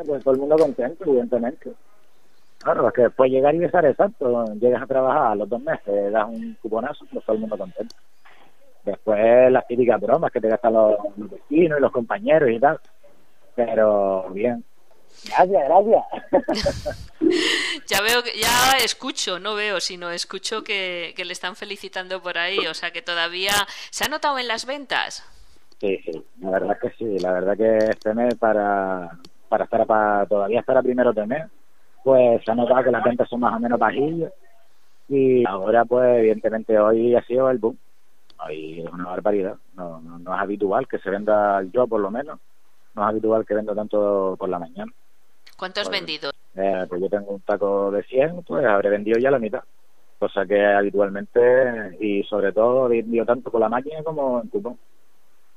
pues todo el mundo contento, evidentemente. Claro, es que después llegar y besar exacto, llegas a trabajar a los 2 meses, das un cuponazo, pues todo el mundo contento. Después las típicas bromas que te gastan los vecinos y los compañeros y tal, pero bien. Gracias. Ya veo, ya escucho, no veo, sino escucho que le están felicitando por ahí, o sea que todavía se ha notado en las ventas. Sí, sí, la verdad es que sí, la verdad que este mes para todavía estar a primero de mes, pues se ha notado que las ventas son más o menos bajillas y ahora pues evidentemente hoy ha sido el boom, hoy es una barbaridad, no es habitual que se venda, yo por lo menos, no es habitual que venda tanto por la mañana. ¿Cuánto has Pues, vendido? pues yo tengo un taco de 100, pues habré vendido ya la mitad, cosa que habitualmente y sobre todo vendido tanto por la máquina como en cupón.